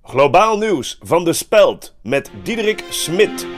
Globaal nieuws van de Speld met Diederik Smit.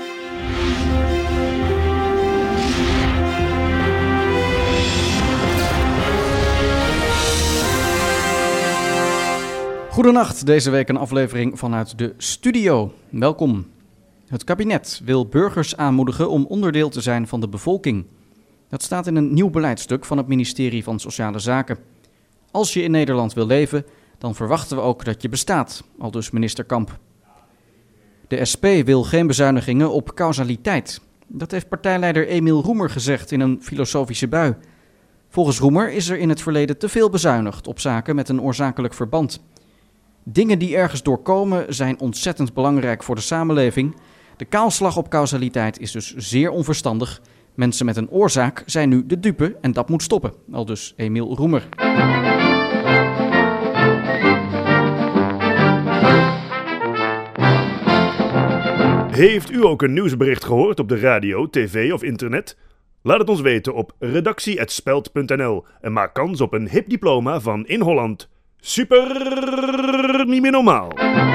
Goedenacht, deze week een aflevering vanuit de studio. Welkom. Het kabinet wil burgers aanmoedigen om onderdeel te zijn van de bevolking. Dat staat in een nieuw beleidstuk van het ministerie van Sociale Zaken. Als je in Nederland wil leven, dan verwachten we ook dat je bestaat, aldus minister Kamp. De SP wil geen bezuinigingen op causaliteit. Dat heeft partijleider Emiel Roemer gezegd in een filosofische bui. Volgens Roemer is er in het verleden te veel bezuinigd op zaken met een oorzakelijk verband. Dingen die ergens doorkomen zijn ontzettend belangrijk voor de samenleving. De kaalslag op causaliteit is dus zeer onverstandig. Mensen met een oorzaak zijn nu de dupe en dat moet stoppen, aldus Emiel Roemer. Heeft u ook een nieuwsbericht gehoord op de radio, tv of internet? Laat het ons weten op redactie@speld.nl en maak kans op een hip diploma van In Holland. Super, niet meer normaal.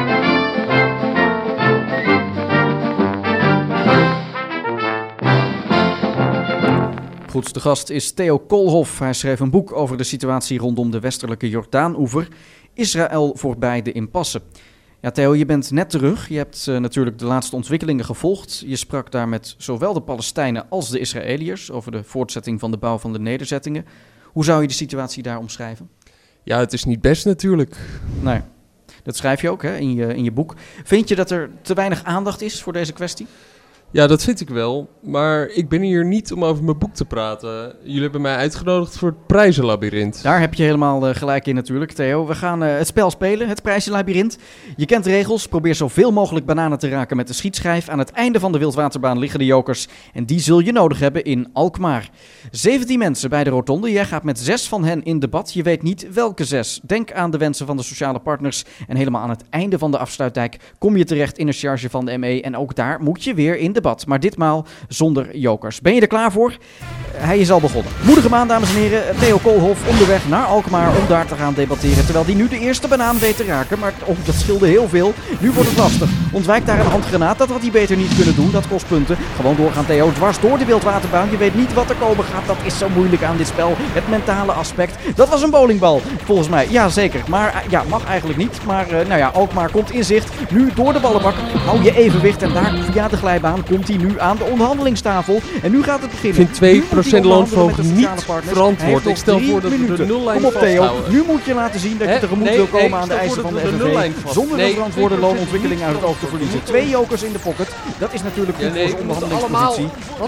Goed, de gast is Theo Koolhof. Hij schreef een boek over de situatie rondom de westelijke Jordaan-oever. Israël voorbij de impasse. Ja, Theo, je bent net terug. Je hebt natuurlijk de laatste ontwikkelingen gevolgd. Je sprak daar met zowel de Palestijnen als de Israëliërs over de voortzetting van de bouw van de nederzettingen. Hoe zou je de situatie daar omschrijven? Ja, het is niet best natuurlijk. Nee, dat schrijf je ook hè, in je boek. Vind je dat er te weinig aandacht is voor deze kwestie? Ja, dat vind ik wel. Maar ik ben hier niet om over mijn boek te praten. Jullie hebben mij uitgenodigd voor het prijzenlabyrinth. Daar heb je helemaal gelijk in natuurlijk, Theo. We gaan het spel spelen, het prijzenlabyrinth. Je kent de regels. Probeer zoveel mogelijk bananen te raken met de schietschijf. Aan het einde van de wildwaterbaan liggen de jokers. En die zul je nodig hebben in Alkmaar. 17 mensen bij de rotonde. Jij gaat met 6 van hen in debat. Je weet niet welke 6. Denk aan de wensen van de sociale partners. En helemaal aan het einde van de afsluitdijk kom je terecht in een charge van de ME. En ook daar moet je weer in debat. Maar ditmaal zonder jokers. Ben je er klaar voor? Hij is al begonnen. Moedig hem aan, dames en heren. Theo Koolhof onderweg naar Alkmaar om daar te gaan debatteren. Terwijl hij nu de eerste banaan weet te raken. Maar dat scheelde heel veel. Nu wordt het lastig. Ontwijk daar een handgranaat. Dat had hij beter niet kunnen doen. Dat kost punten. Gewoon doorgaan, Theo. Dwars door de wildwaterbaan. Je weet niet wat er komen gaat. Dat is zo moeilijk aan dit spel. Het mentale aspect. Dat was een bowlingbal. Volgens mij. Ja, zeker. Maar ja, mag eigenlijk niet. Maar Alkmaar komt in zicht. Nu door de ballenbak. Hou je evenwicht. En daar via de glijbaan komt hij nu aan de onderhandelingstafel. En nu gaat het beginnen. Ik vind 2% loonverhoging niet verantwoord. Ik stel voor dat we de nullijn Kom op, Theo. vasthouden. Nu moet je laten zien dat je tegemoet wil komen aan de eisen van de FNV. Zonder de verantwoorde loonontwikkeling uit het oog te verliezen. 2 jokers in de pocket. Dat is natuurlijk goed voor de onderhandelingspositie.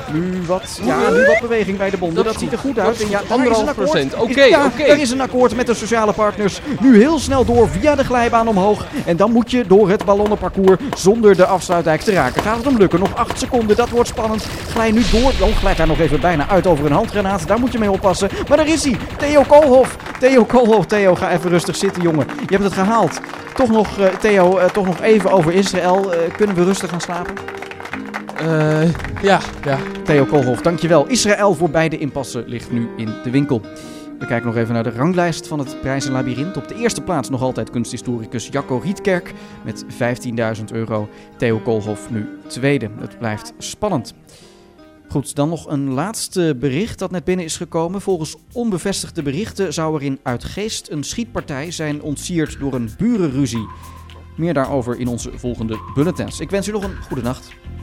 Nu wat beweging bij de bonden. Dat ziet er goed uit. En ja, daar is een akkoord. Oké. Er is een akkoord met de sociale partners. Nu heel snel door via de glijbaan omhoog. En dan moet je door het ballonnenparcours zonder de afsluitdijk te raken. Gaat het hem lukken? Nog 8 seconden. Dat wordt spannend. Glij nu door. Glijdt daar nog even bijna uit over een handgranaat. Daar moet je mee oppassen. Maar daar is hij. Theo Koolhof. Theo, ga even rustig zitten, jongen. Je hebt het gehaald. Toch nog, Theo, toch nog even over Israël. Kunnen we rustig gaan slapen? Ja. Theo Koolhof, dankjewel. Israël voorbij de impasse ligt nu in de winkel. We kijken nog even naar de ranglijst van het prijzenlabyrinth. Op de eerste plaats nog altijd kunsthistoricus Jacco Rietkerk met €15.000. Theo Koolhof nu tweede. Het blijft spannend. Goed, dan nog een laatste bericht dat net binnen is gekomen. Volgens onbevestigde berichten zou er in Uitgeest een schietpartij zijn ontsierd door een burenruzie. Meer daarover in onze volgende bulletins. Ik wens u nog een goede nacht.